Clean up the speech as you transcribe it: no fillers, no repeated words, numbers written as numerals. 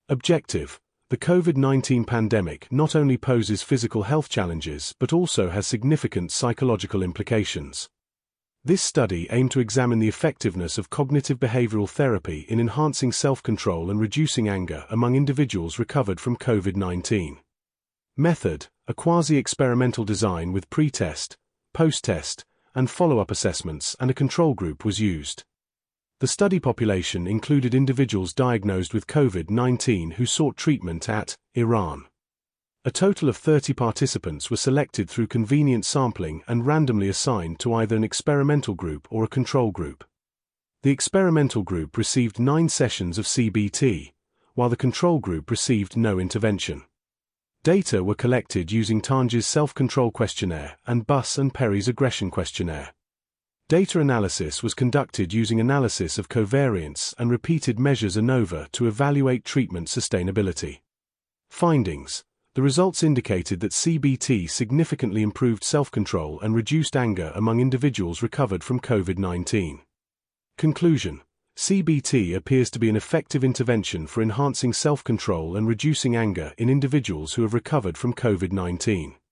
Objective: the COVID-19 pandemic not only poses physical health challenges but also has significant psychological implications. This study aimed to examine the effectiveness of cognitive behavioral therapy in enhancing self-control and reducing anger among individuals recovered from COVID-19. Method: a quasi-experimental design with pre-test, post-test, and follow-up assessments, and a control group was used. The study population included individuals diagnosed with COVID-19 who sought treatment at Iran. A total of 30 participants were selected through convenient sampling and randomly assigned to either an experimental group or a control group. The experimental group received 9 sessions of CBT, while the control group received no intervention. Data were collected using Tange's self-control questionnaire and Buss and Perry's aggression questionnaire. Data analysis was conducted using analysis of covariance and repeated measures ANOVA to evaluate treatment sustainability. Findings: the results indicated that CBT significantly improved self-control and reduced anger among individuals recovered from COVID-19. Conclusion: CBT appears to be an effective intervention for enhancing self-control and reducing anger in individuals who have recovered from COVID-19.